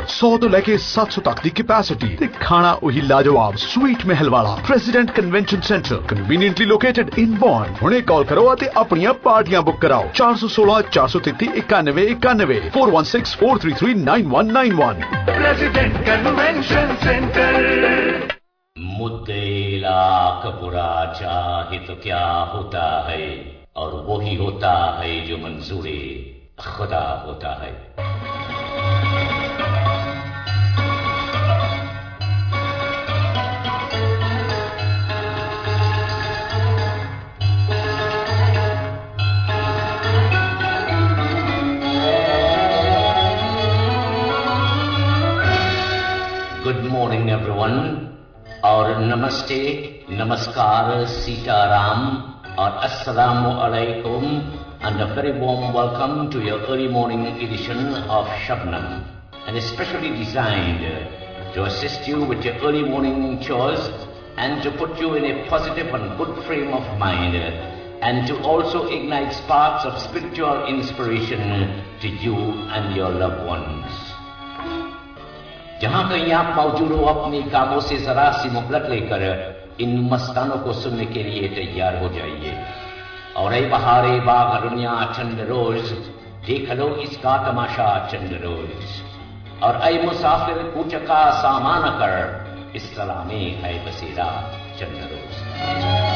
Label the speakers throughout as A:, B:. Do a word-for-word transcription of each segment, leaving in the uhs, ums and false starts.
A: सौ तो लेके सात सौ तक की कैपेसिटी ते खाना वही लाजवाब स्वीट महल वाला president convention centre conveniently located in बॉन्ड। हुणे कॉल करो ते अपनी पार्टियां बुक कराओ चार सौ सोलह चार सौ तेती इक्यानवे इक्यानवे four one six four three three nine one nine one.
B: President convention centre.
C: मुद्दे लाख बुरा चाहे तो क्या होता है, और वही होता है जो मंजूरे खुदा होता है। गुड मॉर्निंग एवरीवन, और नमस्ते, नमस्कार, सीताराम और अस्सलामु अलैकुम, and a very warm welcome to your early morning edition of Shabnam, and especially designed to assist you with your early morning chores and to put you in a positive and good frame of mind, and to also ignite sparks of spiritual inspiration to you and your loved ones. जहां कहीं आप मौजूद हो, अपने कामों से जरा सी मुहलत लेकर इन मस्तानों को सुनने के लिए तैयार हो जाइए। और ऐ बहारे बाग दुनिया चंद रोज, देख लो इसका तमाशा चंद रोज। और ऐ मुसाफिर कुछ का सामान कर, इस सलामे है बसेरा चंद रोज।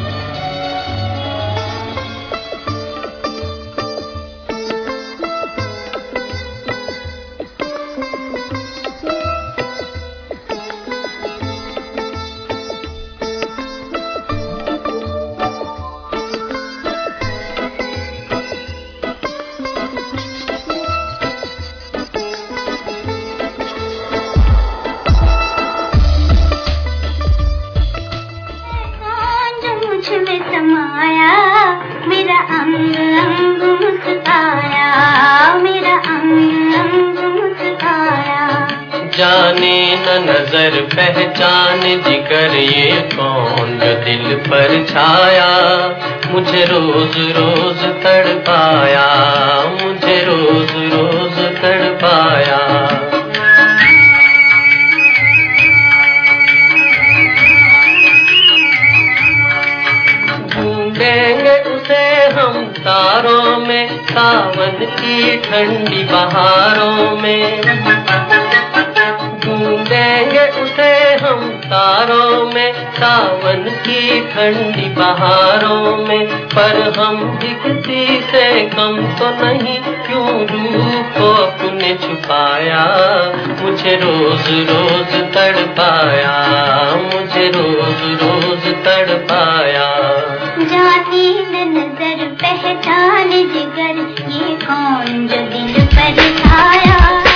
D: जाने न नजर पहचान जिगर ये कौन जो दिल पर छाया, मुझे रोज रोज तड़पाया, मुझे रोज रोज तड़पाया। ढूंढेंगे उसे हम तारों में, सावन की ठंडी बहारों में। ढूंढेंगे उसे हम तारों में, सावन की ठंडी बहारों में। पर हम भी किसी से कम तो नहीं, क्यों रूह को अपने छुपाया, मुझे रोज रोज तड़पाया, मुझे रोज रोज तड़पाया।
E: जाने न नजर पहचान जिगर ये कौन जो दिल पर छाया।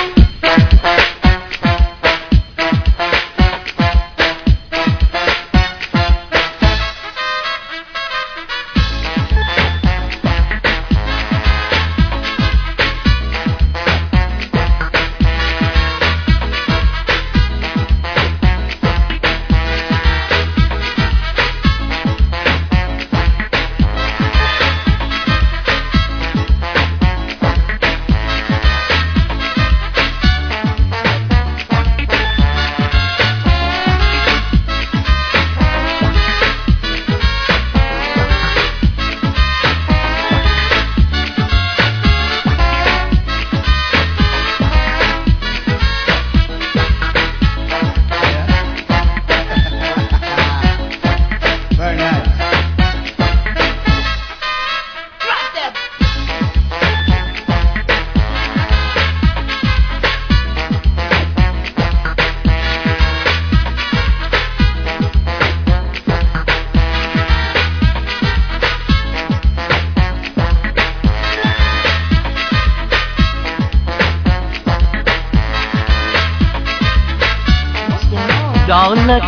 D: दौलत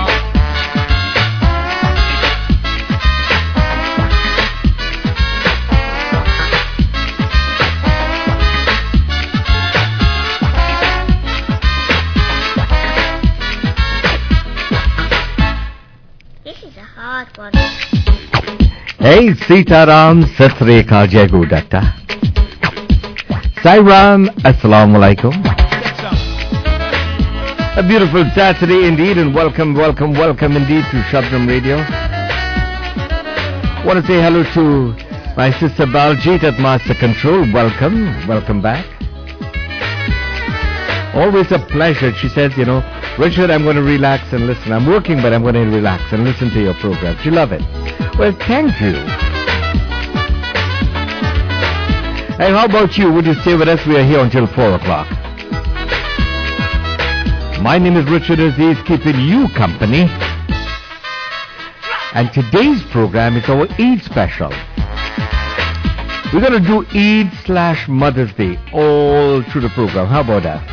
F: Hey, Sitaram, Satreka Jagudata. Sairam, Assalamu Alaikum. A beautiful Saturday indeed, and welcome, welcome, welcome indeed to Shabnam Radio. Want to say hello to my sister Baljit at Master Control. Welcome, welcome back. Always a pleasure. She says, you know, Richard, I'm going to relax and listen. I'm working, but I'm going to relax and listen to your program. She love it. Well, thank you. And how about you? Would you stay with us? We are here until four o'clock. My name is Richard Aziz, keeping you company. And today's program is our Eid special. We're going to do Eid slash Mother's Day all through the program. How about that?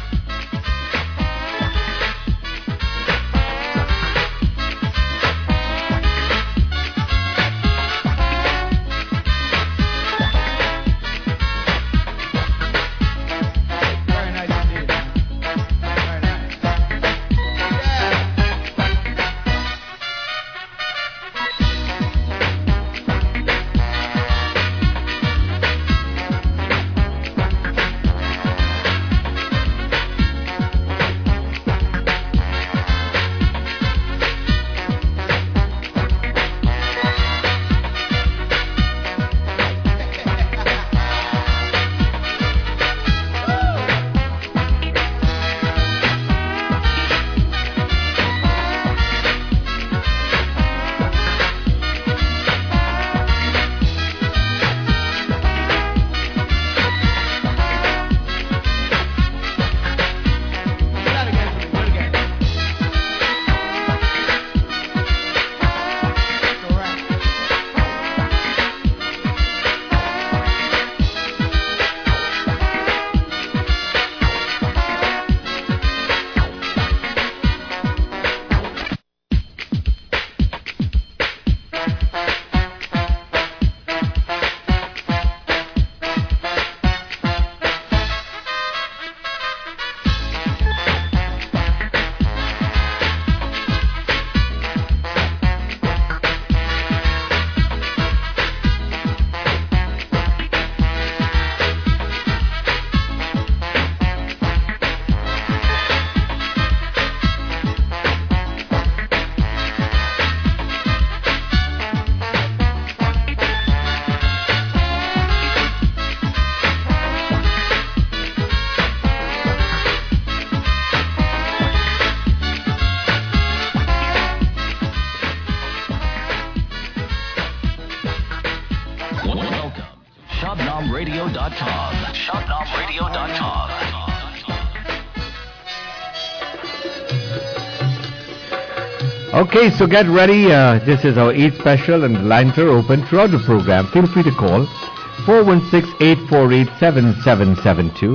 F: Okay, so get ready. Uh, this is our Eid special, and the lines are open throughout the program. Feel free to call four one six, eight four eight, seven seven seven two.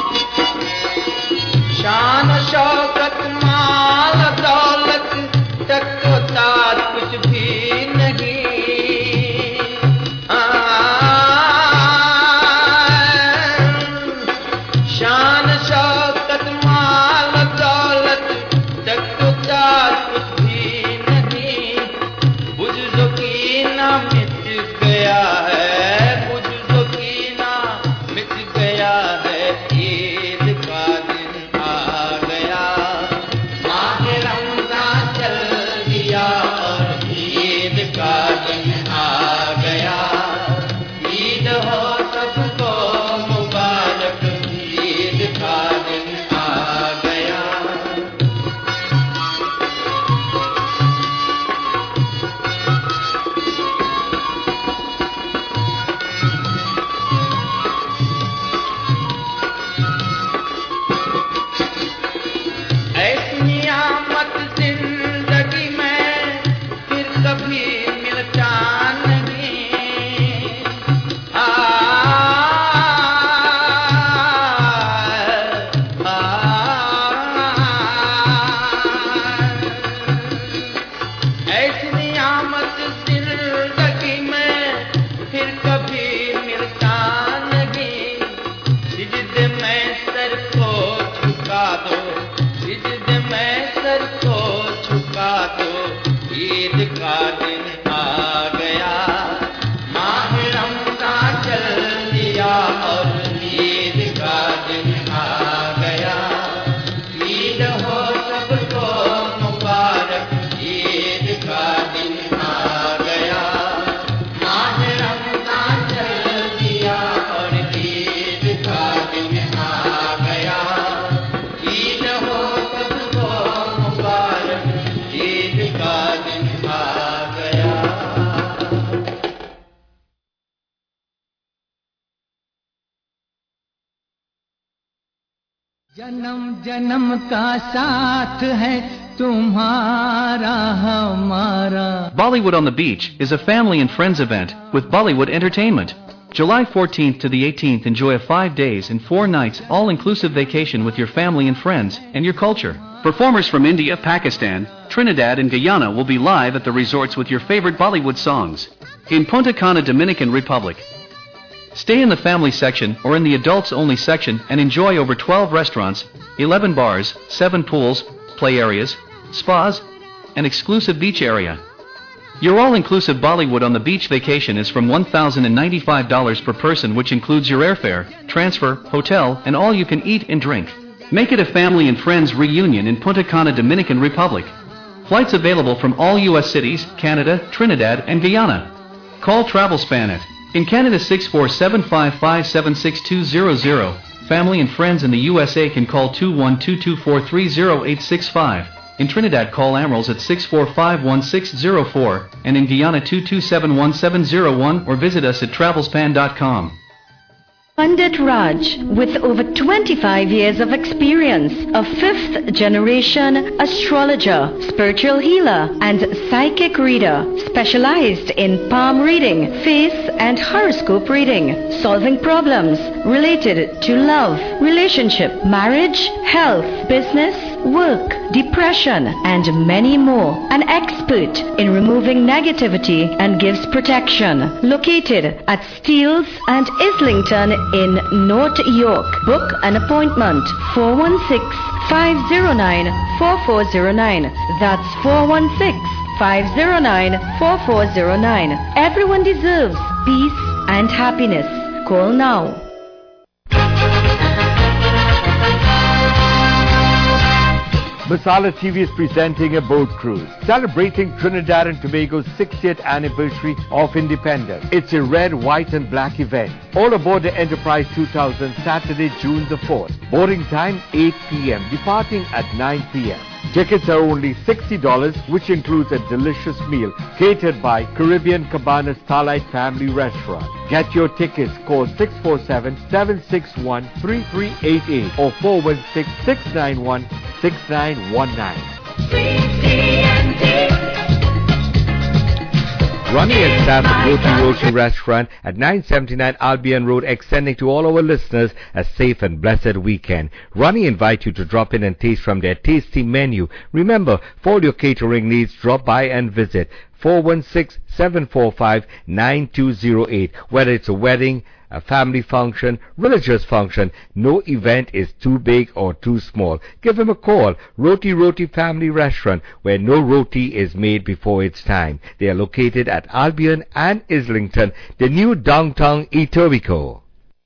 G: शान शौकत माल दौलत तो ईद का दिन आ गया माह रमज़ान चल दिया और ईद का दिन आ गया ईद हो सबको मुबारक ईद का दिन आ गया माह रमज़ान चल दिया और ईद का दिन आ गया ईद हो सबको मुबारक ईद का दिन आ गया
H: जन्म जन्म का साथ है तुम्हारा हमारा.
I: Bollywood on the Beach is a family and friends event with Bollywood Entertainment. July fourteenth to the eighteenth, enjoy a five days and four nights all-inclusive vacation with your family and friends and your culture. Performers from India, Pakistan, Trinidad and Guyana will be live at the resorts with your favorite Bollywood songs. In Punta Cana, Dominican Republic. Stay in the family section or in the adults-only section and enjoy over twelve restaurants, eleven bars, seven pools, play areas, spas, and exclusive beach area. Your all-inclusive Bollywood on the Beach vacation is from one thousand ninety-five dollars per person, which includes your airfare, transfer, hotel, and all you can eat and drink. Make it a family and friends reunion in Punta Cana, Dominican Republic. Flights available from all U S cities, Canada, Trinidad, and Guyana. Call TravelSpan at in Canada six four seven five five seven six two zero zero. Family and friends in the U S A can call two one two two four three zero eight six five. In Trinidad, call Amerals at six four five one six zero four, and in Guyana two two seven one seven zero one, or visit us at travelspan dot com.
J: Pandit Raj, with over twenty-five years of experience, a fifth generation astrologer, spiritual healer and psychic reader, specialized in palm reading, face and horoscope reading, solving problems related to love, relationship, marriage, health, business, work, depression and many more. An expert in removing negativity and gives protection. Located at Steeles and Islington in North York. Book an appointment four one six, five zero nine, four four zero nine. That's four one six, five zero nine, four four zero nine. Everyone deserves peace and happiness. Call now.
F: Masala T V is presenting a boat cruise, celebrating Trinidad and Tobago's sixtieth anniversary of independence. It's a red, white and black event. All aboard the Enterprise two thousand, Saturday, June the fourth. Boarding time eight p.m., departing at nine p.m. Tickets are only sixty dollars, which includes a delicious meal catered by Caribbean Cabana Starlight Family Restaurant. Get your tickets. Call six four seven, seven six one, three three eight eight or four one six, six nine one, six nine one nine. Ronnie and staff at Roti Roti Restaurant at nine seventy-nine Albion Road, extending to all our listeners a safe and blessed weekend. Ronnie invite you to drop in and taste from their tasty menu. Remember, for all your catering needs, drop by and visit four one six, seven four five, nine two zero eight. Whether it's a wedding, a family function, religious function, no event is too big or too small. Give him a call. Roti Roti Family Restaurant, where no roti is made before its time. They are located at Albion and Islington, the new downtown Etobicoke.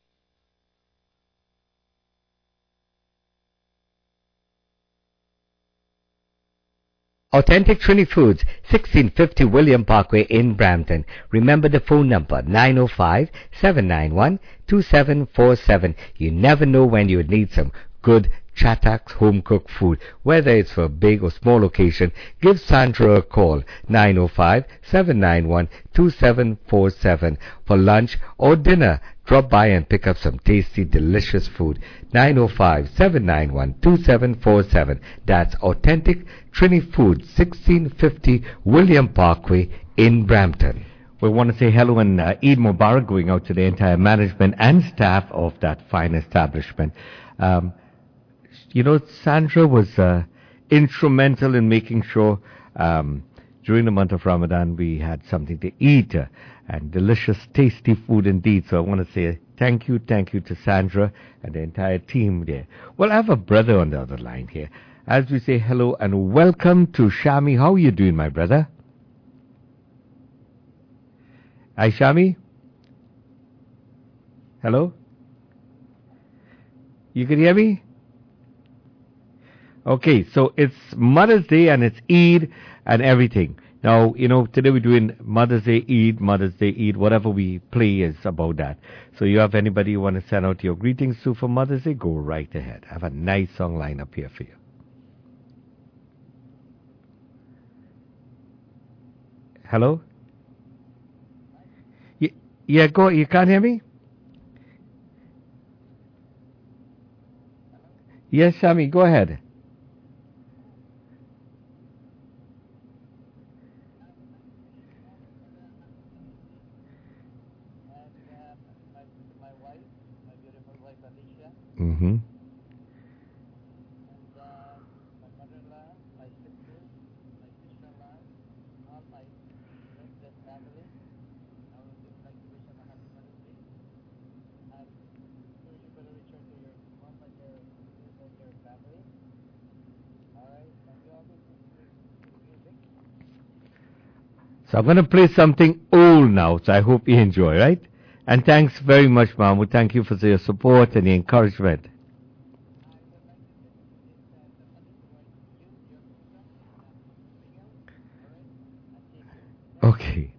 F: Authentic Trini Foods, sixteen fifty William Parkway in Brampton. Remember the phone number, nine oh five, seven nine one, two seven four seven. You never know when you would need some good Chataks home-cooked food. Whether it's for a big or small occasion, give Sandra a call, nine oh five, seven nine one, two seven four seven. For lunch or dinner, drop by and pick up some tasty, delicious food. nine oh five, seven nine one, two seven four seven. That's Authentic Trini Foods, sixteen fifty William Parkway in Brampton. We want to say hello and uh, Eid Mubarak going out to the entire management and staff of that fine establishment. Um, you know, Sandra was uh, instrumental in making sure um, during the month of Ramadan we had something to eat uh, and delicious, tasty food indeed. So I want to say thank you, thank you to Sandra and the entire team there. Well, I have a brother on the other line here. as we say hello and welcome to Shami. How are you doing, my brother? Hi, Shami. Hello? You can hear me? Okay, so it's Mother's Day and it's Eid and everything. Now, you know, today we're doing Mother's Day, Eid, Mother's Day, Eid, whatever we play is about that. So you have anybody you want to send out your greetings to for Mother's Day, go right ahead. I have a nice song line up here for you. Hello? Y- yeah, go, you can't hear me? Yes, Shami, go ahead. Mm-hmm. So I'm going to play something old now, so I hope you enjoy, right? And thanks very much, Mahmoud. Thank you for your support and the encouragement. Okay.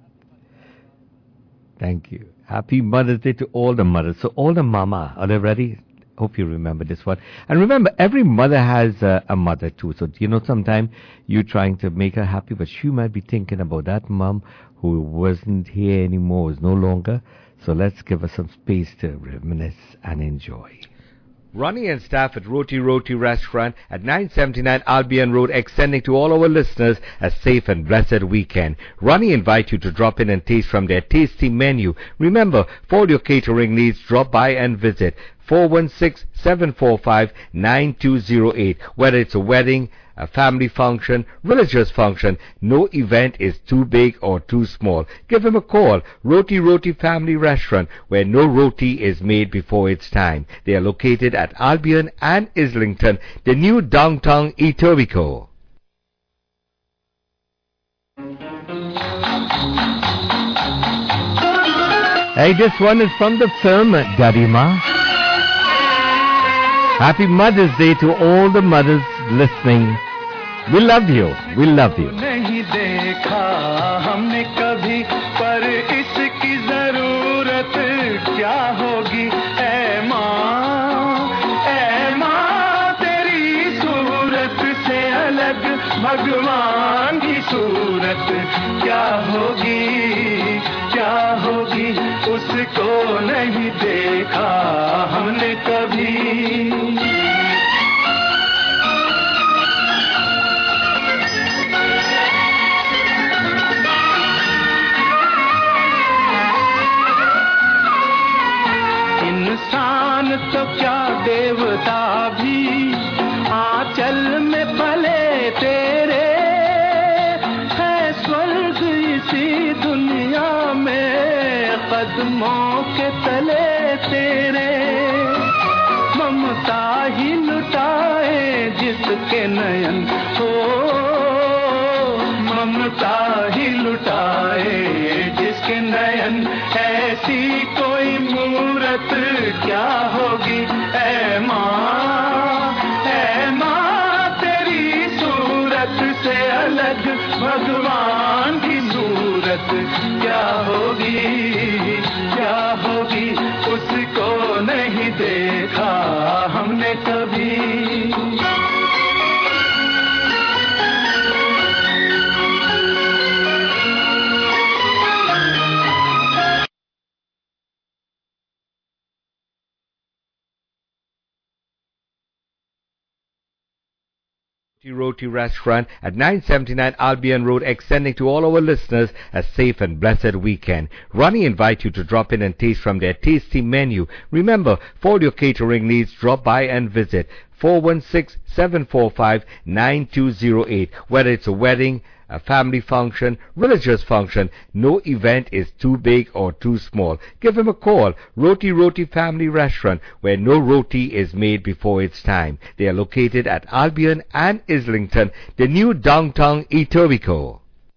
F: Thank you. Happy Mother's Day to all the mothers. So all the mama, are they ready? Hope you remember this one. And remember, every mother has uh, a mother too. So, you know, sometimes you're trying to make her happy, but she might be thinking about that mom who wasn't here anymore, is no longer. So let's give her some space to reminisce and enjoy. Ronnie and staff at Roti Roti Restaurant at nine seventy-nine Albion Road, extending to all our listeners a safe and blessed weekend. Ronnie invites you to drop in and taste from their tasty menu. Remember, for all your catering needs, drop by and visit four one six, seven four five, nine two zero eight. Whether it's a wedding, a family function, religious function, no event is too big or too small. Give him a call. Roti Roti Family Restaurant, where no roti is made before its time. They are located at Albion and Islington, the new downtown Etobicoke. Hey, this one is from the film Garima. Happy Mother's Day to all the mothers listening. We love you. We love you.
B: नहीं देखा हमने कभी पर इसकी जरूरत क्या होगी ऐ माँ ऐ माँ तेरी सूरत से अलग भगवान की सूरत क्या होगी क्या होगी उसको नहीं देखा हमने कभी इंसान तो क्या देवता भी आंचल में पले तेरे है स्वर्ग इसी दुनिया में कदमों के तले तेरे ममता ही लुटाए जिसके नयन हो ममता ही लुटाए जिसके नयन ऐसी कोई मूरत क्या होगी ऐ माँ ऐ माँ तेरी सूरत से अलग भगवान की सूरत क्या होगी क्या होगी उसको नहीं देखा हमने कभी
F: Roti Restaurant at nine seventy-nine Albion Road, extending to all our listeners a safe and blessed weekend. Ronnie invites you to drop in and taste from their tasty menu. Remember, for all your catering needs, drop by and visit four one six, seven four five, nine two zero eight. Whether it's a wedding, a family function, religious function, no event is too big or too small. Give him a call. Roti Roti Family Restaurant, where no roti is made before its time. They are located at Albion and Islington, the new downtown Etobicoke.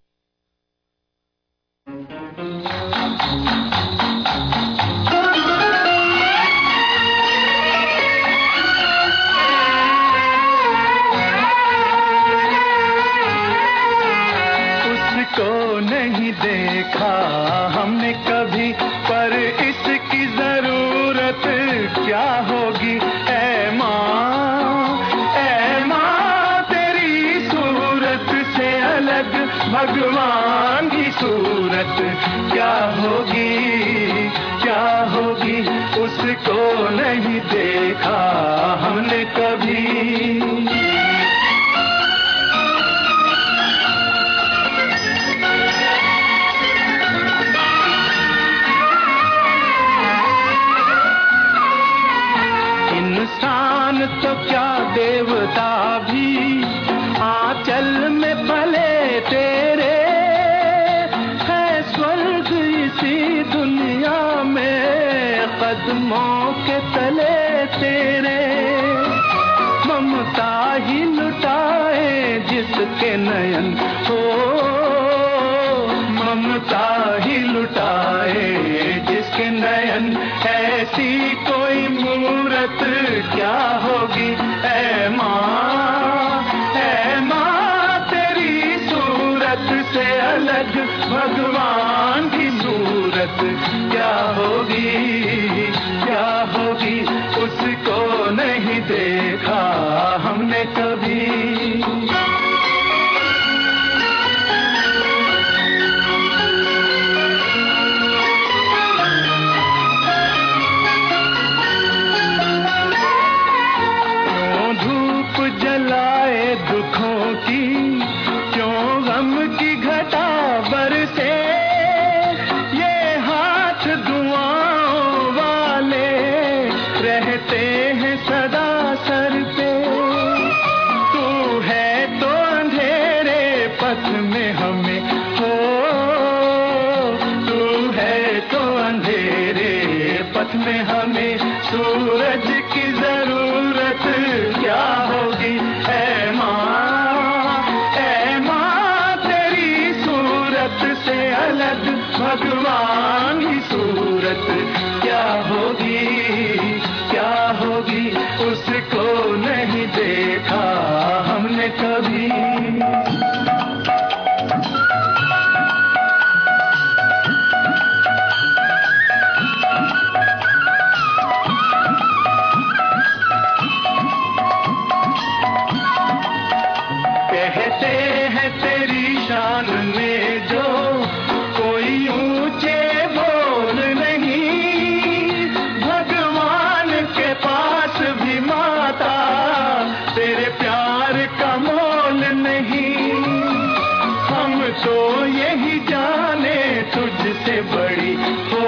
B: को नहीं देखा हमने कभी, पर इसकी जरूरत क्या होगी। ऐ माँ, ऐ माँ, तेरी सूरत से अलग भगवान की सूरत क्या होगी, क्या होगी। उसको नहीं देखा हमने कभी। इंसान तो क्या देवता भी आंचल में पले तेरे, है स्वर्ग इसी दुनिया में कदमों के तले तेरे। ममता ही लुटाए जिसके नयन हो, ममता ही लुटाए जिसके नयन, ऐसी कोई मूरत क्या होगी। ऐ माँ, ऐ माँ, तेरी सूरत से अलग भगवान की सूरत क्या होगी, क्या होगी। उसको नहीं देखा हमने कभी। दुखों की क्यों गम की घटा बरसे, ये हाथ दुआओं वाले रहते हैं सदा सर पे। तू है तो अंधेरे पथ में हमें हो, तू है तो अंधेरे पथ में हमें सूरज की जरूरत क्या होगी। ऐ माँ, ऐ माँ, तेरी सूरत से अलग भगवान की सूरत क्या होगी, क्या होगी। उसको नहीं देखा हमने कभी। शान में जो कोई ऊंचे बोल नहीं, भगवान के पास भी माता तेरे प्यार का मोल नहीं। हम तो यही जाने तुझसे बड़ी हो,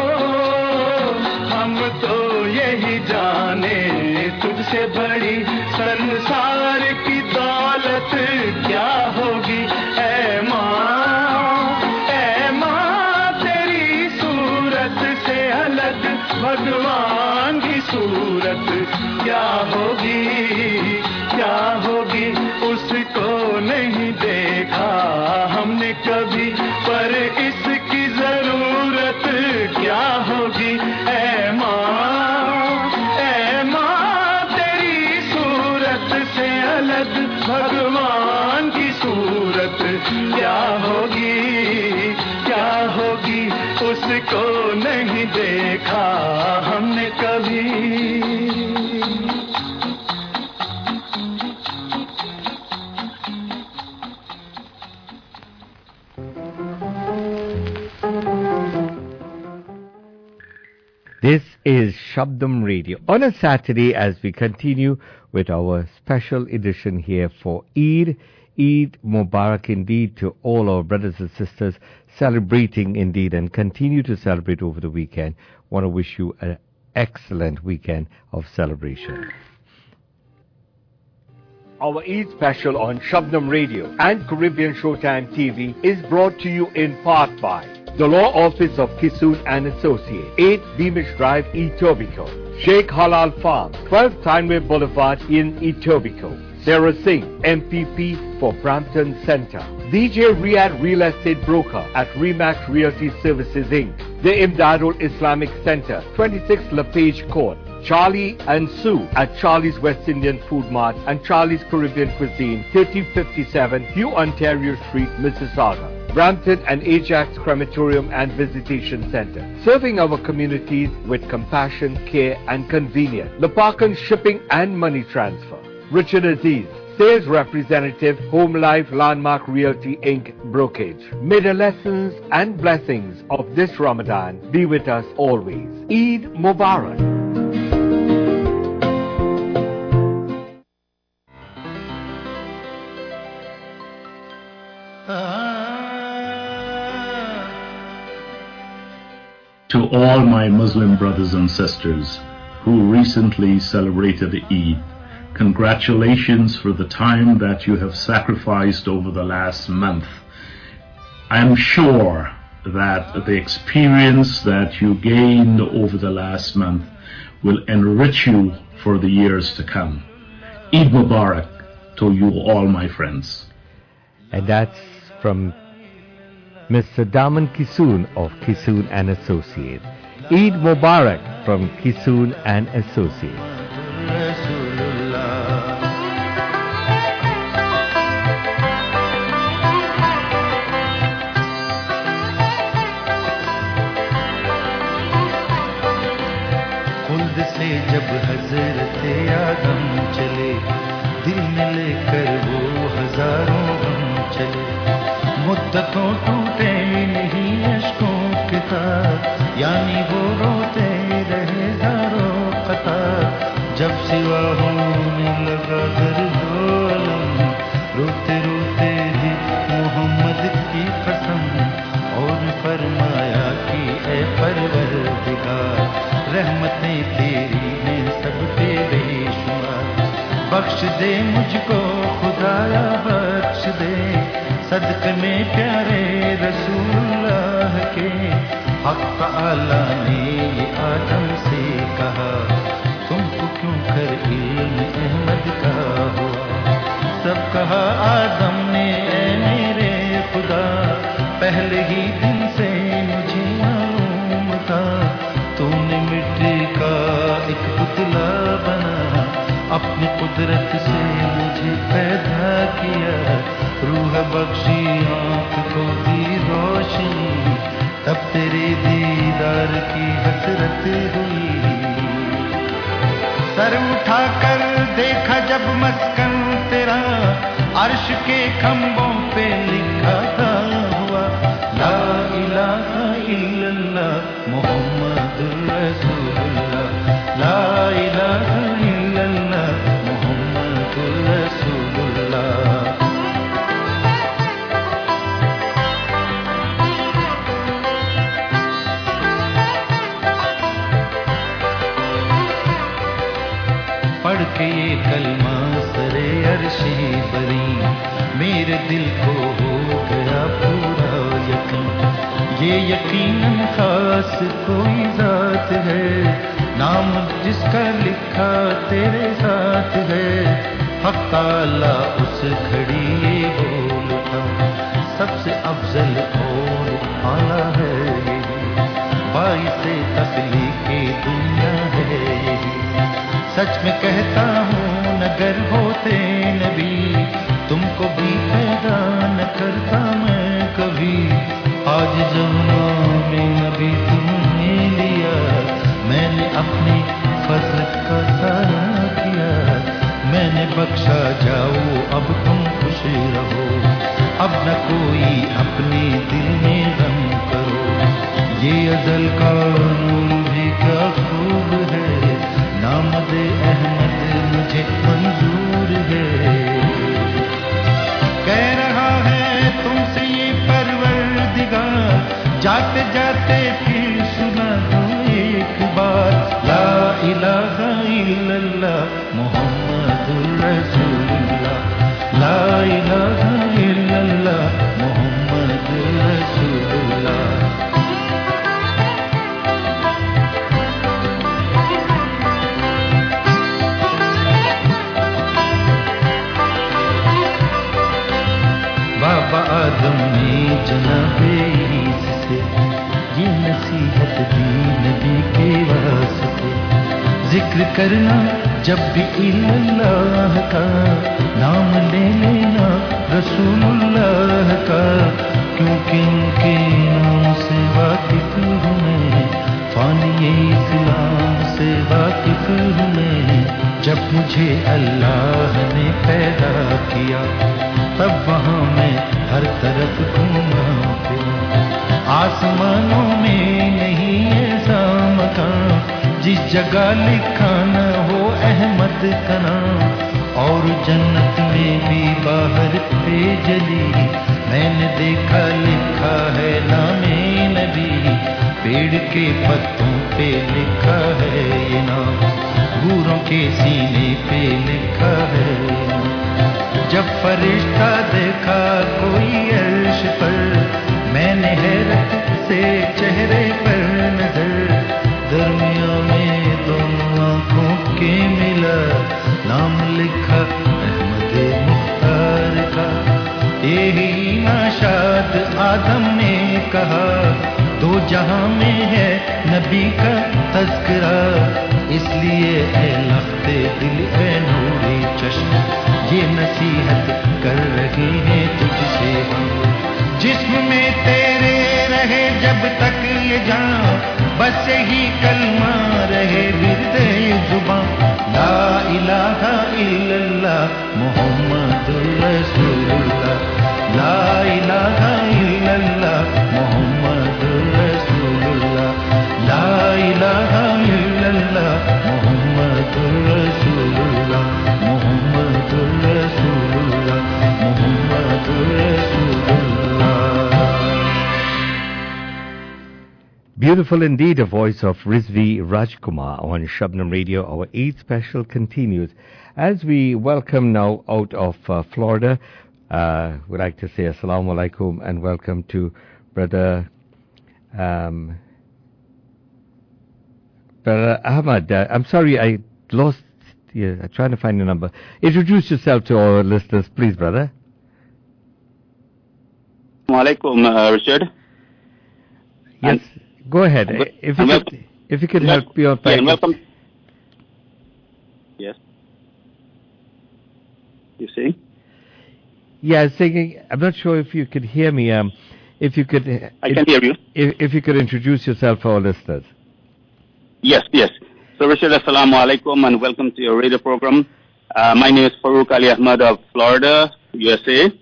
B: हम तो यही जाने तुझसे बड़ी। संसार की दौलत क्या होगी। ऐ माँ, ऐ माँ, तेरी सूरत से अलग भगवान की सूरत क्या होगी, क्या होगी। उसको नहीं देखा हमने कभी, पर इसकी जरूरत क्या होगी। ऐ माँ, ऐ माँ, तेरी सूरत से अलग भगवान की सूरत क्या होगी, क्या होगी। उसको नहीं देखा हमने कभी।
F: This is Shabdam Radio on a Saturday as we continue with our special edition here for Eid. Eid Mubarak indeed to all our brothers and sisters celebrating indeed and continue to celebrate over the weekend. Want to wish you an excellent weekend of celebration.
K: Our Eid special on Shabnam Radio and Caribbean Showtime T V is brought to you in part by the Law Office of Kisoon and Associates, eight Beamish Drive, Etobicoke. Sheikh Halal Farm, twelve Steinway Boulevard in Etobicoke. Sarah Singh, M P P for Brampton Centre. D J Riyadh Real Estate Broker at Remax Realty Services Incorporated. The Imdadul Islamic Centre, twenty-six LaPage Court. Charlie and Sue at Charlie's West Indian Food Mart and Charlie's Caribbean Cuisine, thirty fifty-seven New Ontario Street, Mississauga. Brampton and Ajax Crematorium and Visitation Centre, serving our communities with compassion, care and convenience. Lepakan Shipping and Money Transfer. Richard Aziz, Sales Representative, Home Life Landmark Realty Incorporated. Brokerage. May the lessons and blessings of this Ramadan be with us always. Eid Mubarak.
L: To all my Muslim brothers and sisters who recently celebrated Eid, congratulations for the time that you have sacrificed over the last month. I am sure that the experience that you gained over the last month will enrich you for the years to come. Eid Mubarak to you all, my friends.
F: And that's from Mister Daman Kisoon of Kisoon and Associates. Eid Mubarak from Kisoon and Associates.
B: खुल्द से जब हजरत आदम चले, दिल में लेकर वो हजारों गम चले, मुद्दतों टूटे नहीं अश्कों के तार, यानी वो रोते रहे हजारों कतार। जब सिवा होने लगा दर्दो अलम, रोते रोते ही मोहम्मद की कसम, और फरमाया कि ए परवरदिगार, रहमतें तेरी हैं सब पे बेशुमार, बख्श दे मुझको खुदाया बख्श दे, सदक़े में प्यारे रसूलुल्लाह के। हक़ तआला ने ये आदम से कहा, तुमको क्यों कर इल्म अहमद का हुआ? सब कहा आदम ने, ए मेरे खुदा, पहले ही दिन से मुझे मालूम था, तूने मिट्टी का एक पुतला बना, अपनी कुदरत से मुझे पैदा किया, रूह बख्शी आँख को दी रोशनी, तब तेरे दीदार की हसरत हुई। सर उठाकर देखा जब मस्कन तेरा, अर्श के खंभों पे लिखा था हुआ, ला इलाहा इल्लल्लाह मुहम्मदुर रसूलुल्लाह, ला इलाहा इल्लल्लाह मुहम्मदुर रसूलुल्लाह। पढ़ के ये कलमा सरे अर्शी बरी, मेरे दिल को हो गया पूरा यकीन, ये यकीनन खास कोई जात है, नाम जिसका लिखा तेरे साथ है। हक़ ताला उस घड़ी ये बोल उठा, सबसे अफजल और आला है यही, बाइसे तख्लीक़े दुनिया है यही। सच में कहता हूँ नगर होते नबी, तुमको भी पैदा न करता मैं कभी, आज ज़माने नबी तुमने लिया, मैंने अपनी फज़ल का साया किया, मैंने बख्शा जाओ अब तुम खुश रहो, अब न कोई अपने दिल में गम करो, ये अज़ल का नूर भी क्या खूब है, नामद अहमद मुझे मंजूर है। कह रहा है तुमसे ये परवरदिगार, जाते जाते फिर सुना दो एक बार, ला इलाहा इल्लल्लाह मुहम्मदुर रसूलुल्लाह, आदम ने जनाबे ईस से, ये नसीहत दी नबी के वास्ते। जिक्र करना जब भी इल्लल्लाह का, नाम ले लेना रसूलुल्लाह का, क्योंकि उनके नाम से वाकिफ हूँ मैं, फानी इस्लाम से वाकिफ हूँ मैं। जब मुझे अल्लाह ने पैदा किया, तब वहाँ मैं हर तरफ घूमा फिरा। आसमानों में नहीं ऐसा मकान, जिस जगह लिखा न हो अहमद का नाम। और जन्नत में भी बाहर पे जली, मैंने देखा लिखा है नामे नबी। पेड़ के पत्तों पे लिखा है ये नाम, हूरों के सीने पे लिखा है। जब फरिश्ता देखा कोई अर्श पर, मैंने हैरत से चेहरे पर नजर, दरमिया में दोनों आंखों के मिला, नाम लिखा अहमद मुख्तार का। यही नाशाद आदम ने कहा, दो जहां में है नबी का तज़किरा, इसलिए है लख्ते दिल है नूरी चश्म, ये नसीहत कर रहे हैं तुझसे हम। जिस्म में तेरे रहे जब तक ये जान, बस यही कलमा रहे विरदे जुबां। ला इलाहा इल्लल्लाह मुहम्मदुर रसूलुल्लाह, ला इलाहा इल्लल्लाह मुहम्मदुर रसूलुल्लाह, ला इलाहा इल्लल्लाह मुहम्मदुर रसूलुल्लाह, मुहम्मदुर रसूलुल्लाह, मुहम्मदुर रसूलुल्लाह।
F: Beautiful indeed, a voice of Rizvi Rajkumar on Shabnam Radio. Our Eid special continues as we welcome now out of uh, Florida. Uh, we'd like to say Assalamu alaikum and welcome to Brother um, Brother Ahmad. Uh, I'm sorry, I lost. Yeah, I'm trying to find your number. Introduce yourself to our listeners, please, brother.
M: Assalamu alaikum, uh, Richard.
F: Yes. And go ahead. If you could, if you could help your
M: yeah, welcome. Yes. You see?
F: Yeah, I was thinking, I'm not sure if you could hear me. Um, if you could,
M: I if, can hear you.
F: If, if you could introduce yourself for our listeners.
M: Yes, yes. So, Richard, assalamu alaikum and welcome to your radio program. Uh, my name is Farouk Ali Ahmad of Florida, U S A.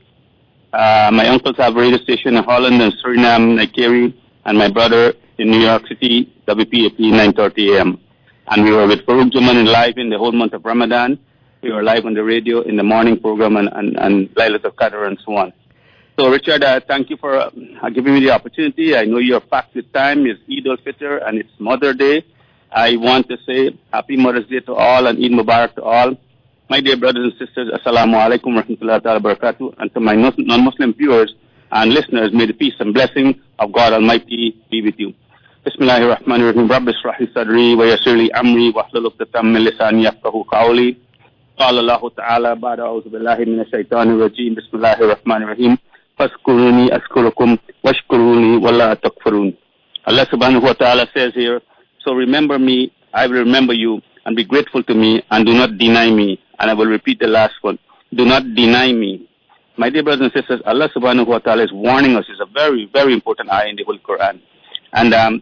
M: Uh, my uncles have a radio station in Holland and Suriname, Nigeria, and my brother in New York City, W P A P nine thirty A M. And we were with Farouk Juman live in the whole month of Ramadan. We were live on the radio in the morning program and, and, and Laylatul Qadr and so on. So, Richard, uh, thank you for uh, giving me the opportunity. I know you're packed with time. It's Eid al-Fitr and it's Mother Day. I want to say Happy Mother's Day to all and Eid Mubarak to all. My dear brothers and sisters, Assalamu alaikum wa rahmatullahi wa barakatuh. And to my non-Muslim viewers and listeners, may the peace and blessing of God Almighty be with you. Bismillahir Rahmanir Rahim. Rabbi shrah li sadri wa yassir li amri wa hlul uqdatam min lisani yafqahu qawli. Qala Allahu ta'ala ba'da a'udhu billahi minash shaitanir rajim. Bismillahir Rahmanir Rahim. Fazkuruni azkurukum washkuruni wa la takfurun. Allah subhanahu wa ta'ala says here, so remember me, I will remember you, and be grateful to me, and do not deny me. And I will repeat the last one. Do not deny me. My dear brothers and sisters, Allah subhanahu wa ta'ala is warning us. It's a very, very important ayah in the Holy Quran. And um,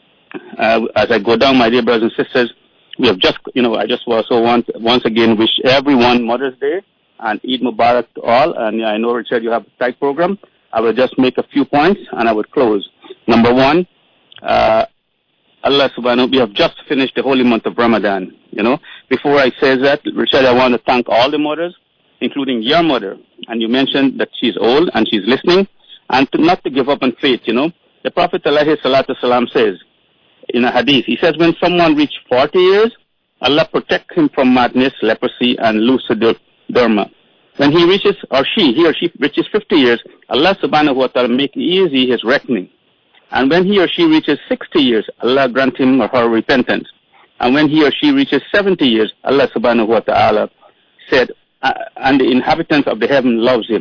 M: uh, as I go down, my dear brothers and sisters, we have just, you know, I just also want once again wish everyone Mother's Day and Eid Mubarak to all. And I know, Richard, you have a tight program. I will just make a few points and I will close. Number one, uh, Allah subhanahu, we have just finished the holy month of Ramadan, you know. Before I say that, Richard, I want to thank all the mothers, including your mother. And you mentioned that she's old and she's listening, and to not to give up on faith, you know. The Prophet alayhi salatu salam says in a hadith, he says when someone reaches forty years, Allah protects him from madness, leprosy, and luciderma. When he reaches, or she, he or she reaches fifty years, Allah subhanahu wa ta'ala make easy his reckoning. And when he or she reaches sixty years, Allah grant him or her repentance. And when he or she reaches seventy years, Allah subhanahu wa ta'ala said, uh, and the inhabitants of the heaven loves him.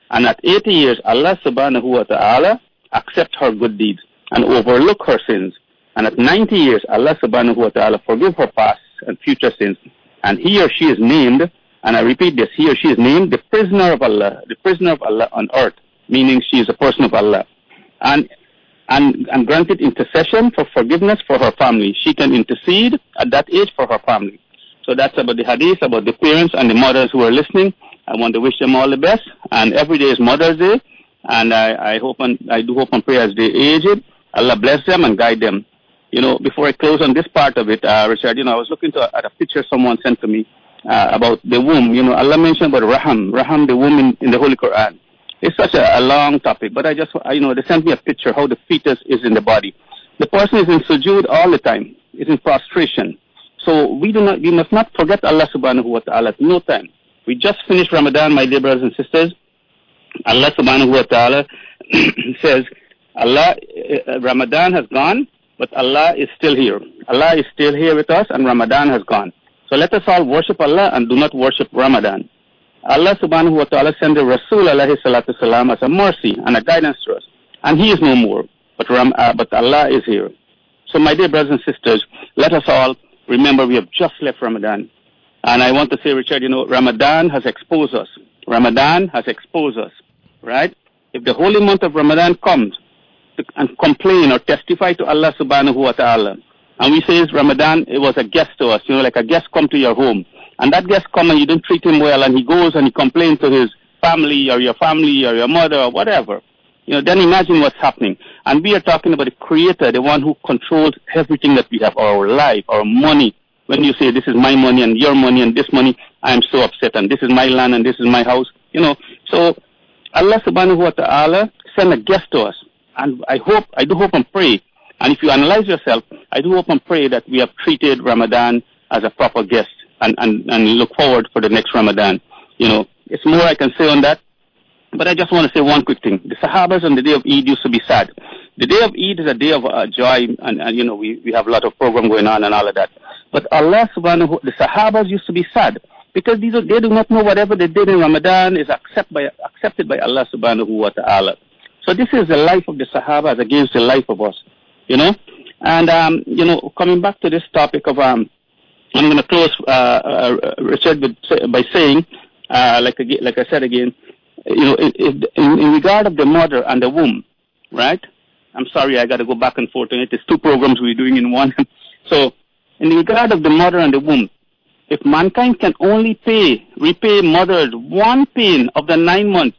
M: And at eighty years, Allah subhanahu wa ta'ala accept her good deeds and overlook her sins. And at ninety years, Allah subhanahu wa ta'ala forgive her past and future sins. And he or she is named, and I repeat this, he or she is named the prisoner of Allah, the prisoner of Allah on earth, meaning she is a person of Allah. And and, and granted intercession for forgiveness for her family. She can intercede at that age for her family. So that's about the hadith, about the parents and the mothers who are listening. I want to wish them all the best. And every day is Mother's Day. And I, I hope and I do hope and pray as they age it, Allah bless them and guide them. You know, before I close on this part of it, uh, Richard, you know, I was looking to, at a picture someone sent to me uh, about the womb. You know, Allah mentioned about Raham, Raham, the womb in, in the Holy Quran. It's such a, a long topic, but I just, I, you know, they sent me a picture how the fetus is in the body. The person is in sujood all the time. Is in prostration. So we do not, we must not forget Allah subhanahu wa ta'ala at no time. We just finished Ramadan, my dear brothers and sisters. Allah subhanahu wa ta'ala says, Allah, uh, Ramadan has gone, but Allah is still here. Allah is still here with us, and Ramadan has gone. So let us all worship Allah and do not worship Ramadan. Allah subhanahu wa ta'ala sent the Rasul alayhi salatu salam as a mercy and a guidance to us. And he is no more, but, Ram, uh, but Allah is here. So my dear brothers and sisters, let us all remember we have just left Ramadan. And I want to say, Richard, you know, Ramadan has exposed us. Ramadan has exposed us, right? If the holy month of Ramadan comes to, and complain or testify to Allah subhanahu wa ta'ala, and we say Ramadan, it was a guest to us, you know, like a guest come to your home. And that guest come and you don't treat him well, and he goes and he complains to his family or your family or your mother or whatever. You know, then imagine what's happening. And we are talking about the Creator, the one who controls everything that we have, our life, our money. When you say, this is my money and your money and this money, I am so upset, and this is my land and this is my house. You know, so Allah subhanahu wa ta'ala sent a guest to us. And I hope, I do hope and pray, and if you analyze yourself, I do hope and pray that we have treated Ramadan as a proper guest and, and, and look forward for the next Ramadan. You know, it's more I can say on that. But I just want to say one quick thing. The Sahabas on the day of Eid used to be sad. The day of Eid is a day of uh, joy, and, and, you know, we, we have a lot of program going on and all of that. But Allah subhanahu, the Sahabas used to be sad because these are, they do not know whatever they did in Ramadan is accept by, accepted by Allah subhanahu wa ta'ala. So this is the life of the Sahabas against the life of us, you know. And, um, you know, coming back to this topic of, um, I'm going to close, uh, uh, Richard, by saying, uh, like, like I said again, you know, in, in, in regard of the mother and the womb, right? I'm sorry, I got to go back and forth on it. It's two programs we're doing in one. So, in regard of the mother and the womb, if mankind can only pay, repay mothers one pain of the nine months,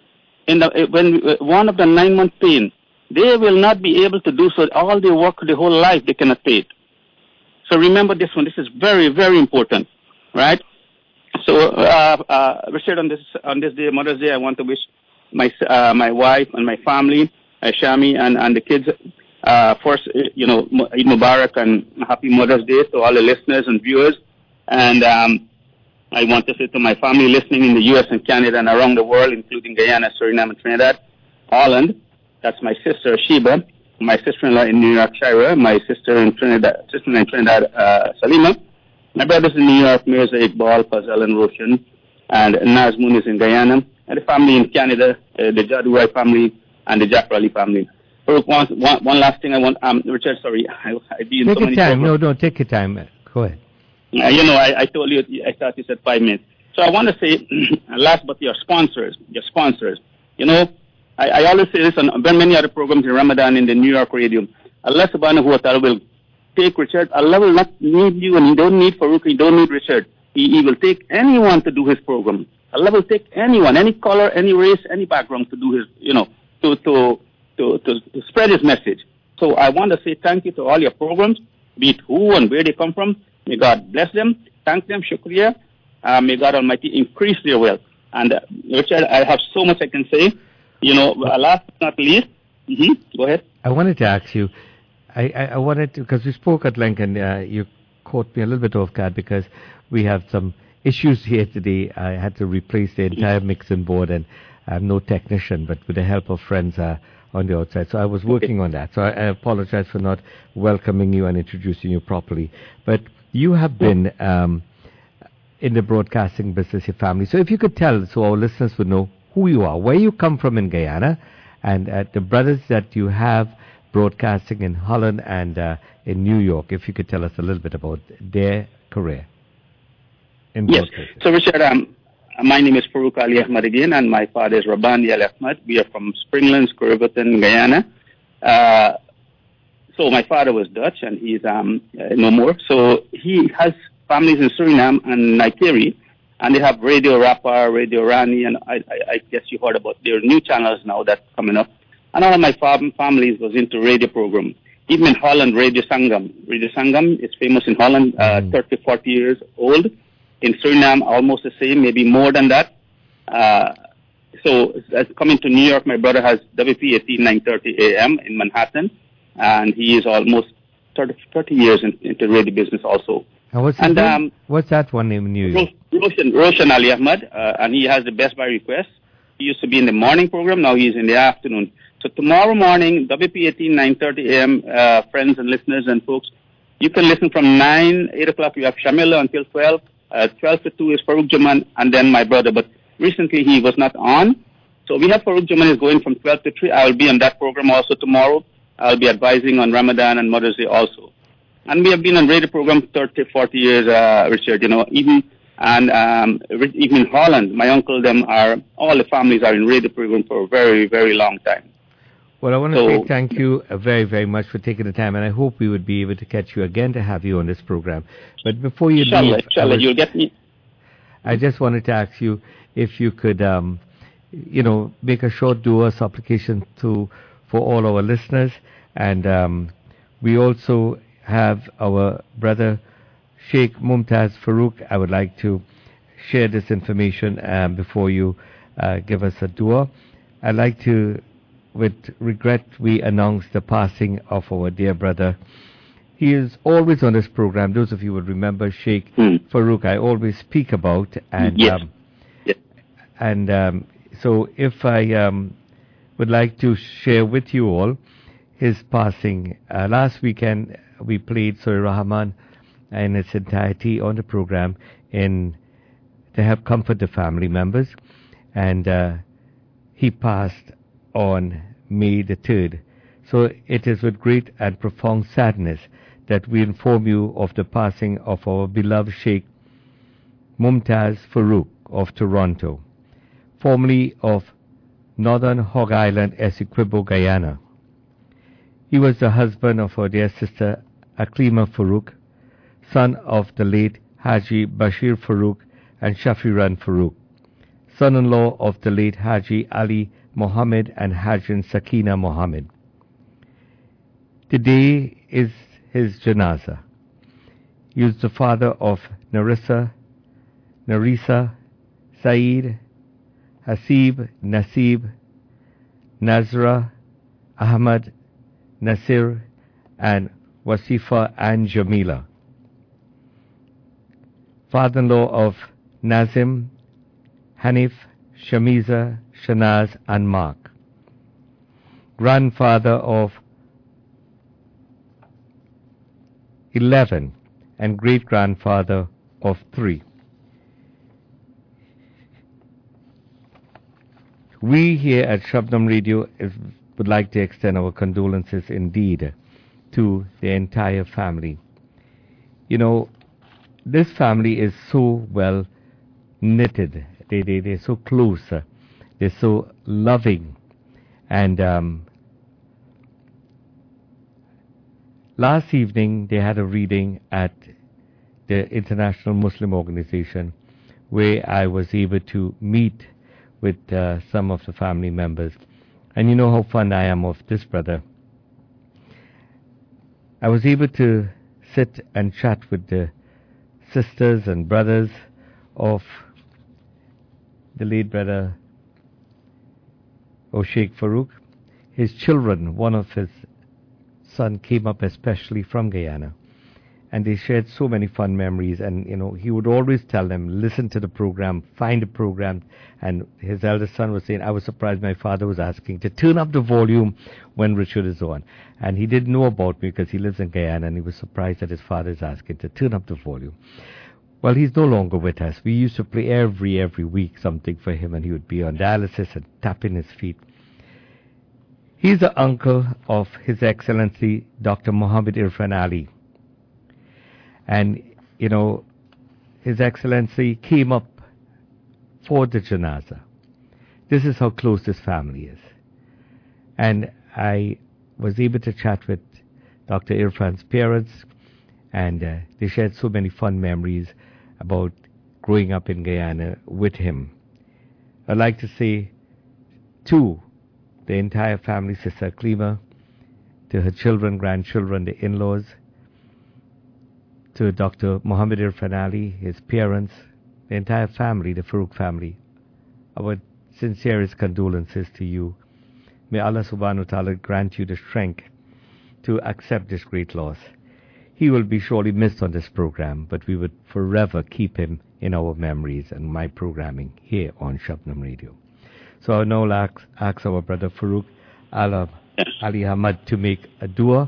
M: in the, when one of the nine month pain, they will not be able to do so. All their work, their whole life, they cannot pay it. So remember this one. This is very, very important, right? So, uh, uh, Richard, on this on this day, Mother's Day, I want to wish my uh, my wife and my family, uh, Shami, and, and the kids, uh, first, you know, Eid Mubarak and Happy Mother's Day to all the listeners and viewers. And um, I want to say to my family listening in the U S and Canada and around the world, including Guyana, Suriname, and Trinidad, Holland. That's my sister Sheba, my sister-in-law in New York, Shira, my sister in Trinidad, sister in Trinidad, uh, Salima. My brothers in New York, Mirza, Iqbal, Fazal, and Roshan, and Nazmoon is in Guyana, and the family in Canada, uh, the Jadurai family, and the Jack Raleigh family. One, one, one last thing I want, um, Richard, sorry, I, I be in
F: take
M: so
F: your
M: many
F: time,
M: programs.
F: no, no, take your time, go ahead.
M: Uh, you know, I, I told you, I thought you said five minutes. So I want to say, last but your sponsors, your sponsors, you know, I, I always say this on very many other programs in Ramadan in the New York radio. Allah subhanahu wa ta'ala will take Richard. Allah will not need you, and He don't need Farouk, He don't need Richard. He, he will take anyone to do His program. Allah will take anyone, any color, any race, any background to do His, you know, to to to to, to spread His message. So I want to say thank you to all your programs, be it who and where they come from. May God bless them, thank them, shukriya. Uh, may God Almighty increase their wealth. And uh, Richard, I have so much I can say. You know, last but not least, mm-hmm, go ahead.
F: I wanted to ask you, I, I, I wanted to, because we spoke at length and uh, you caught me a little bit off guard because we have some issues here today. I had to replace the entire mixing board and I'm no technician, but with the help of friends uh, on the outside. So I was working on that. So I, I apologize for not welcoming you and introducing you properly. But you have been um, in the broadcasting business, your family. So if you could tell, so our listeners would know, who you are, where you come from in Guyana, and uh, the brothers that you have broadcasting in Holland and uh, in New York. If you could tell us a little bit about their career. In
M: yes. So, Richard, um, my name is Farouk Ali Ahmad again, and my father is Rabani Ali Ahmad. We are from Springlands, Corriverton, Guyana. Uh, so my father was Dutch, and he's um, uh, no more. So he has families in Suriname and Nigeria, and they have Radio Rapa, Radio Rani, and I, I, I guess you heard about their new channels now that's coming up. And all of my fam- families was into radio program. Even in Holland, Radio Sangam. Radio Sangam is famous in Holland, uh, mm. thirty, forty years old. In Suriname, almost the same, maybe more than that. Uh, so as coming to New York, my brother has W P eighteen nine thirty A M in Manhattan, and he is almost thirty, thirty years in, into radio business also.
F: And what's,
M: and, um,
F: what's that one name in New York?
M: Roshan, Roshan Ali Ahmad, uh, and he has the Best by Request. He used to be in the morning program, now he's in the afternoon. So tomorrow morning, W P eighteen nine thirty A M, uh, friends and listeners and folks, you can listen from nine, eight o'clock, you have Shamila until twelve. Uh, twelve to two is Farouk Jaman, and then my brother. But recently he was not on. So we have Farouk Jaman is going from twelve to three. I will be on that program also tomorrow. I'll be advising on Ramadan and Mother's Day also. And we have been on radio program thirty, forty years, uh, Richard, you know, even, and um, even in Holland, my uncle, them are, all the families are in radio program for a very, very long time.
F: Well, I want to
M: so,
F: say thank you uh, very, very much for taking the time, and I hope we would be able to catch you again to have you on this program. But before you
M: inshallah,
F: leave,
M: inshallah, you'll get me.
F: I just wanted to ask you if you could, um, you know, make a short dua supplication to for all our listeners, and um, we also have our brother Sheikh Mumtaz Farouk. I would like to share this information um, before you uh, give us a dua. I'd like to. With regret, we announce the passing of our dear brother. He is always on this program. Those of you would remember Sheikh hmm. Farouk, I always speak about. And
M: yes.
F: um,
M: yes.
F: and um, so if I um, would like to share with you all his passing. Uh, last weekend, we played Surah Rahman in its entirety on the program in to help comfort the family members. And uh, he passed on May the third. So it is with great and profound sadness that we inform you of the passing of our beloved Sheikh Mumtaz Farouk of Toronto, formerly of Northern Hog Island, Essequibo, Guyana. He was the husband of our dear sister Aklima Farouk, son of the late Haji Bashir Farouk and Shafiran Farouk, son-in-law of the late Haji Ali Mohammed and Hajin Sakina Mohammed. Today is his janazah. He was the father of Narissa, Narisa, Saeed, Hasib, Nasib, Nazra, Ahmad, Nasir, and Wasifa and Jamila. Father-in-law of Nazim, Hanif, Shamiza, Shanaz, and Mark. Grandfather of eleven and great-grandfather of three. We here at Shabnam Radio is, would like to extend our condolences indeed to the entire family. You know, this family is so well knitted. They, they, they're so close. They're so loving. And um, last evening they had a reading at the International Muslim Organization where I was able to meet with uh, some of the family members. And you know how fond I am of this brother. I was able to sit and chat with the sisters and brothers of the late brother of Sheikh Farouk. His children, one of his son came up especially from Guyana, and they shared so many fun memories. And you know, he would always tell them, listen to the program, find the program. And his eldest son was saying, I was surprised my father was asking to turn up the volume when Richard is on. And he didn't know about me because he lives in Guyana, and he was surprised that his father is asking to turn up the volume. Well, he's no longer with us. We used to play every, every week something for him, and he would be on dialysis and tapping his feet. He's the uncle of His Excellency Doctor Muhammad Irfan Ali. And, you know, His Excellency came up for the janazah. This is how close this family is. And I was able to chat with Doctor Irfan's parents, and uh, they shared so many fun memories about growing up in Guyana with him. I'd like to say to the entire family, Sister Klima, to her children, grandchildren, the in-laws, to Doctor Muhammad Irfan Ali, his parents, the entire family, the Farooq family, our sincerest condolences to you. May Allah subhanahu wa ta'ala grant you the strength to accept this great loss. He will be surely missed on this program, but we would forever keep him in our memories and my programming here on Shabnam Radio. So I now ask, ask our brother Farooq Alam Ali Ahmad to make a dua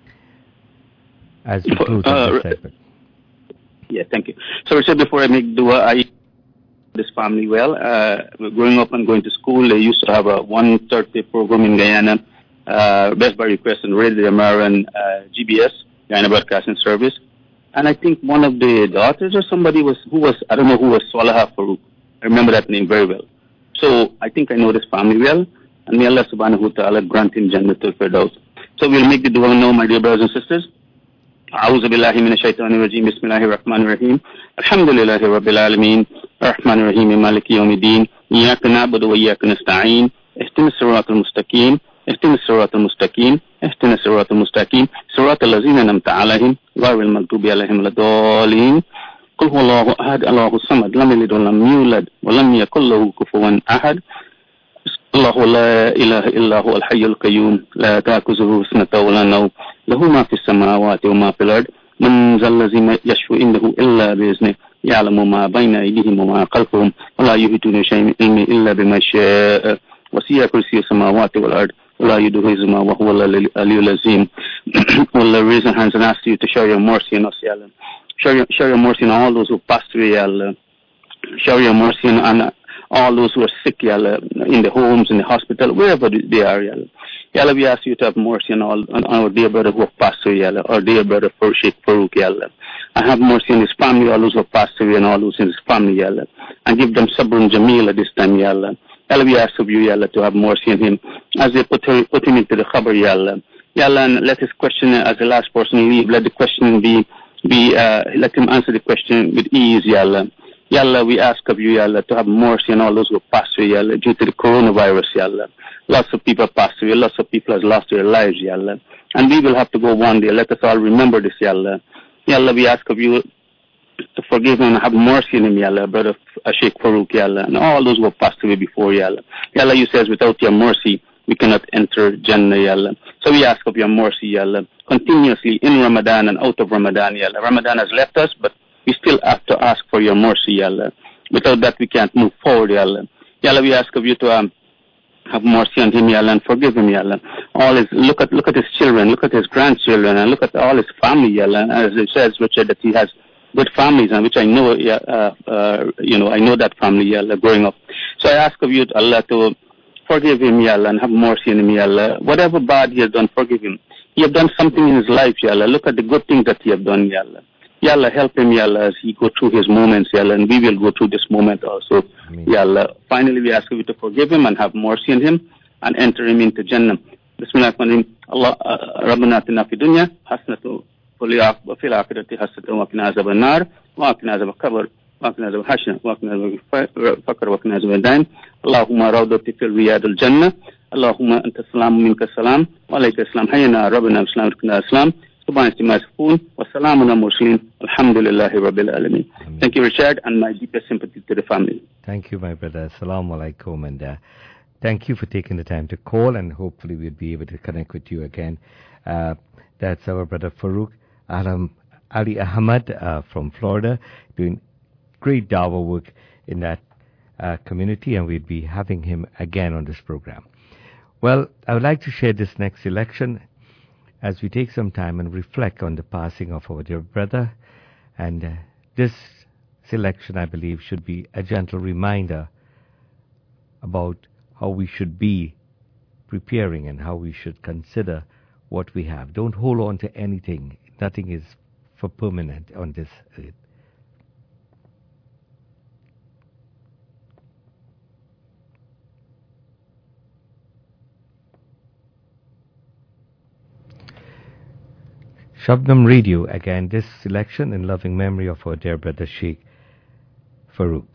F: as we close uh, this segment.
M: Yeah, thank you. So, Richard, before I make dua, I this family well. Uh, growing up and going to school, they used to have a one thirty program in Guyana, uh, best by request on Radio Amaran, uh, G B S, Guyana Broadcasting Service. And I think one of the daughters or somebody was, who was, I don't know who was Swalaha Farooq. I remember that name very well. So I think I know this family well, and may Allah subhanahu wa ta'ala grant him Jannatul Firdaus. So we'll make the dua now, my dear brothers and sisters. أعوذ بالله من الشيطان الرجيم بسم الله الرحمن الرحيم الحمد لله رب العالمين الرحمن الرحيم مالك يوم الدين إياك نعبد وإياك نستعين اهدنا الصراط المستقيم اهدنا الصراط المستقيم اهدنا الصراط المستقيم صراط الذين أنعمت عليهم غير المغضوب عليهم ولا الضالين قل هو الله أحد الله الصمد لم يلد ولم يولد ولم يكن له كفوا أحد الله لا إله إلا هو الحي القيوم لا تأخذه سنة ولا نوم له ما في السماوات وما في الأرض من ذا الذي يشفع عنده إلا بإذنه يعلم ما بين أيديهم وما خلفهم ولا يحيطون بشيء من علمه إلا بما شاء وسع كرسيه السماوات والأرض ولا يؤوده حفظهما وهو العلي العظيم. We'll raise our hands and ask you to show your mercy on us, Ya Allah. Show your, show your mercy on all those who passed away, Ya Allah. Show your mercy on all those who are sick, Ya Allah, in the homes, in the hospital, wherever they are, Ya Allah. Ya Allah, we ask you to have mercy on all on our dear brother who have passed away, Ya Allah, our dear brother Sheikh Farooq, Ya Allah. And have mercy on his family, all those who have passed away, and all those in his family, Ya Allah. And give them sabr and jameel at this time, Ya Allah. Ya Allah, we ask of you, Ya Allah, to have mercy on him as they put, her, put him into the khabar, Ya Allah. Ya Allah, and let his question, as the last person leave, let the question be, be uh, let him answer the question with ease, Ya Allah. Ya Allah, we ask of you, Ya Allah, to have mercy on all those who have passed away, Ya Allah, due to the coronavirus, Ya Allah. Lots of people have passed away, lots of people have lost their lives, Ya Allah. And we will have to go one day. Let us all remember this, Ya Allah. Ya Allah, we ask of you to forgive him and have mercy on him, Ya Allah, brother Sheikh Farooq, Ya Allah, and all those who have passed away before, Ya Allah. Ya Allah, you says, without your mercy, we cannot enter Jannah, Ya Allah. So we ask of your mercy, Ya Allah, continuously in Ramadan and out of Ramadan, Ya Allah. Ramadan has left us, but we still have to ask for your mercy, Ya Allah. Without that, we can't move forward, Ya Allah. Ya Allah, we ask of you to um, have mercy on him, Ya Allah, and forgive him, Ya Allah. All his, look at, look at his children, look at his grandchildren, and look at all his family, Ya Allah. As it says, Richard, that he has good families, and which I know, uh, uh, you know, I know that family, Ya Allah, growing up. So I ask of you, Allah, to forgive him, Ya Allah, and have mercy on him, Ya Allah. Whatever bad he has done, forgive him. He has done something in his life, Ya Allah. Look at the good things that he has done, Ya Allah. Ya Allah, help him, Ya Allah, as he go through his moments, Ya Allah, and we will go through this moment also, Ameen. Ya Allah. Finally, we ask you to forgive him and have mercy on him and enter him into Jannah. Bismillahirrahmanirrahim. Allah, Rabbana atina fi dunya hasanatu wa fil akhirati hasanatu wa qina azaban nar wa qina azab al-qabr wa qina azab al-hashna wa qina azab al-faqr wa qina azab al-dain. Allahumma rawdati fil riyad al-jannah. Allahumma anta salam minka salam wa alayka salam. Hayyana rabbana bismillah wa salam. Thank you, Richard, and my deepest sympathy to the family.
F: Thank you, my brother. Assalamu alaikum, and uh, thank you for taking the time to call, and hopefully we'll be able to connect with you again. Uh, that's our brother Farooq Alam Ali Ahmad uh, from Florida, doing great dawah work in that uh, community, and we'll be having him again on this program. Well, I would like to share this next selection as we take some time and reflect on the passing of our dear brother. And uh, this selection, I believe, should be a gentle reminder about how we should be preparing and how we should consider what we have. Don't hold on to anything. Nothing is for permanent on this earth. Shabnam Radio, again, this selection in loving memory of our dear brother Sheikh Farooq.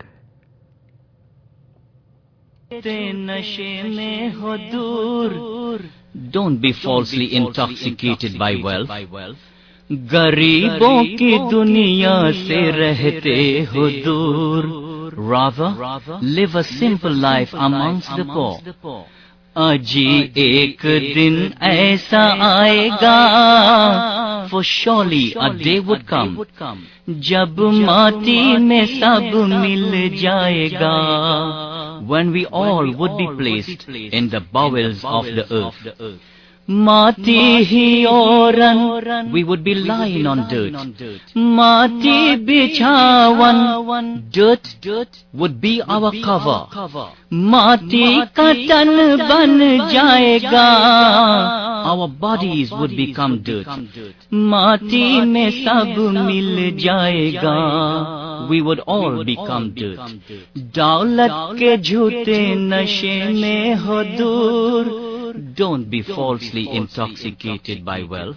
N: Don't be falsely intoxicated by wealth. गरीबों की दुनिया से रहते हो दूर. Rather, live a simple life amongst the poor. अजी एक दिन ऐसा आएगा, for surely a day would come, जब माटी में सब मिल जाएगा, when we all would be placed in the bowels of the earth. Mati hi oran, we would be lying on dirt. Mati bichawan, dirt would be our cover. Mati ka tan ban jayega, our bodies would become dirt. Mati mein sab mil jayega, we would all become dirt. Daulat ke jhoote nashe mein ho dur. Don't be falsely intoxicated by wealth.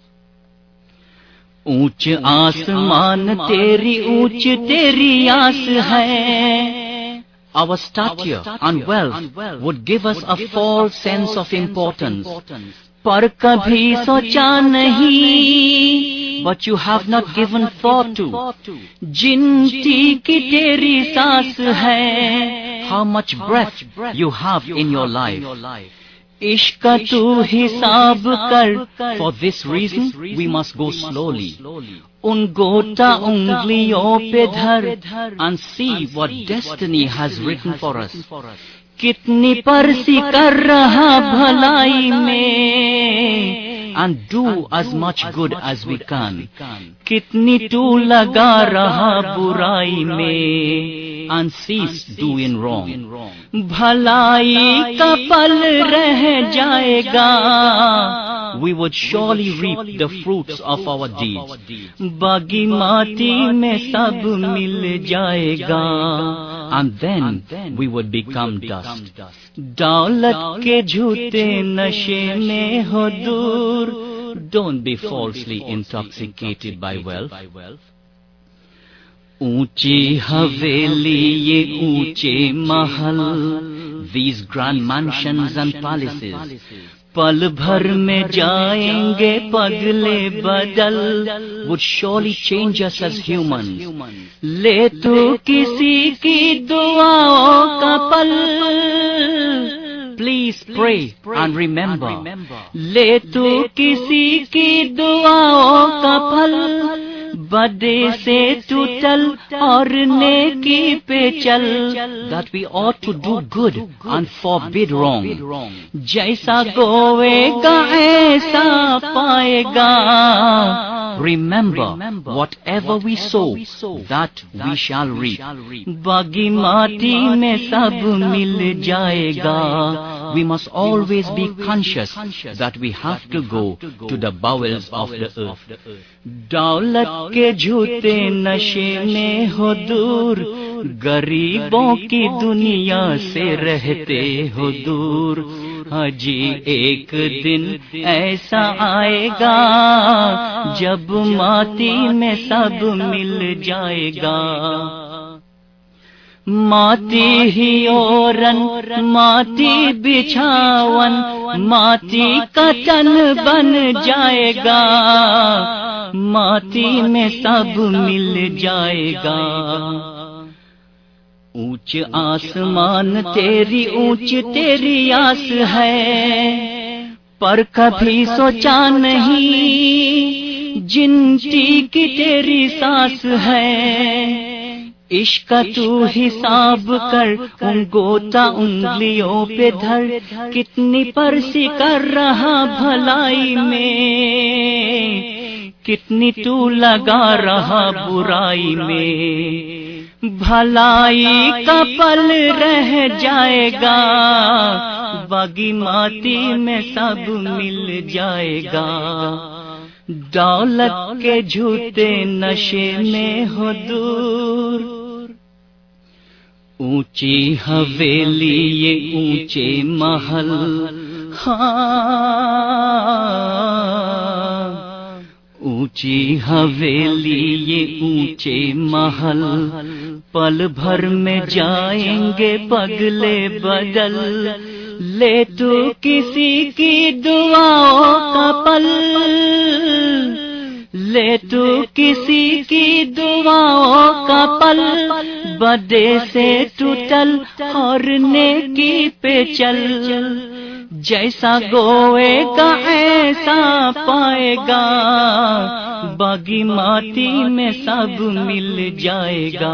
N: ऊंच आसमान तेरी ऊंच तेरी आस है. Our stature and wealth would give us a false sense of importance. पर कभी सोचा नहीं, but you have not given thought to, जिनती की तेरी सांस है, how much breath you have in your life. इश्क तू हिसाब कर. For this reason we must go slowly. उन गोटा उंगलियों पे धर and see what destiny has written for us. कितनी परसी कर रहा भलाई में, and do as much good as we can. कितनी तू लगा रहा बुराई में, and cease doing wrong. भलाई का पल रह जाएगा, we would surely reap the fruits of our deeds. बागी माटी में सब मिल जाएगा, and then we would become dust. दौलत के झूठे नशे में हो दूर. Don't be falsely intoxicated by wealth. ऊंची हवेली ये ऊंचे महल, these grand mansions and palaces, पल भर में जाएंगे पगले बदल, would surely change us as humans. ले तू किसी की दुआओं का पल, please pray and remember. ले तू किसी की दुआओं का फल, बदे से तू चल और नेकी पे चल. That we ought to do good and forbid wrong. जैसा बोएगा ऐसा पाएगा. Remember, whatever we sow, that we shall reap. बागी माटी में सब मिल जाएगा. We must always be conscious that we have to go to the bowels of the earth. दौलत के झूठे नशे में हो दूर, गरीबों की दुनिया से रहते हो दूर. अजी एक दिन ऐसा आएगा, जब माटी में सब मिल जाएगा. माटी ही ओरन माटी बिछावन, माटी का तन बन जाएगा. माटी में सब मिल जाएगा. ऊंच आसमान तेरी ऊंच तेरी आस है, पर कभी सोचा नहीं, जिनती की तेरी सांस है. इश्क तू हिसाब कर, उन गोता उंगलियों पे धर, कितनी परसी कर रहा भलाई में. कितनी तू लगा रहा बुराई में, भलाई का पल रह जाएगा, बागी माटी में सब मिल जाएगा। दौलत के झूठे नशे में हो दूर, ऊंची हवेली ये ऊंचे महल, हाँ ऊंची हवेली ये ऊंचे महल, पल भर में जाएंगे पगले बदल, ले तू किसी की दुआओं का पल, ले तू किसी की दुआओं का पल, बदे से तू टल और नेकी पे चल, जैसा गोएगा ऐसा पाएगा, बागी माटी में सब मिल जाएगा।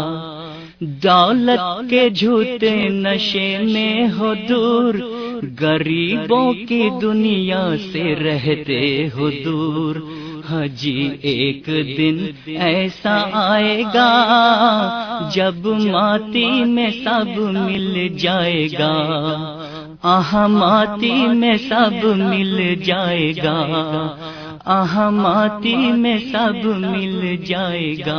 N: दौलत के झूठे नशे में हो दूर, गरीबों की दुनिया से रहते हो दूर, हजी एक दिन ऐसा आएगा, जब माटी में सब मिल जाएगा, आह माटी में सब मिल जाएगा, आह माटी में सब मिल जाएगा।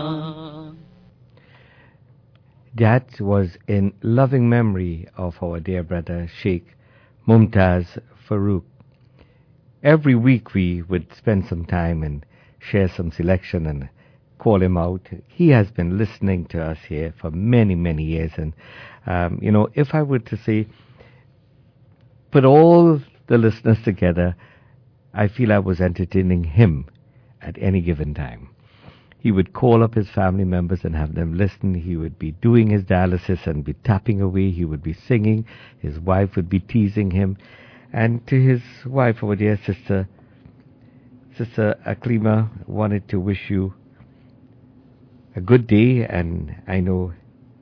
F: That was in loving memory of our dear brother Sheikh Mumtaz Farooq. Every week we would spend some time and share some selection and call him out. He has been listening to us here for many, many years. And, um, you know, if I were to say, put all the listeners together, I feel I was entertaining him at any given time. He would call up his family members and have them listen. He would be doing his dialysis and be tapping away. He would be singing. His wife would be teasing him. And to his wife, our dear sister, Sister Aklima, wanted to wish you a good day. And I know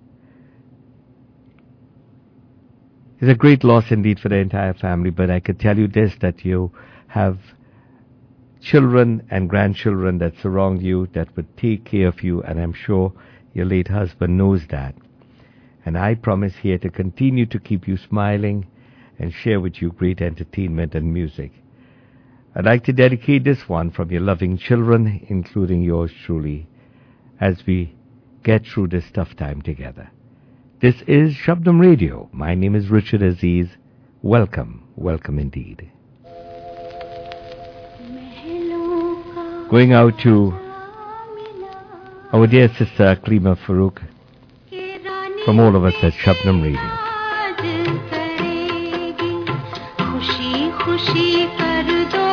F: it's a great loss indeed for the entire family. But I could tell you this, that you have children and grandchildren that surround you, that would take care of you, and I'm sure your late husband knows that. And I promise here to continue to keep you smiling and share with you great entertainment and music. I'd like to dedicate this one from your loving children, including yours truly, as we get through this tough time together. This is Shabdam Radio. My name is Richard Aziz. Welcome, welcome indeed. Going out to our dear sister Aklima Farooq, from all of us at Shabnam Radio.
E: खुशी खुशी कर दो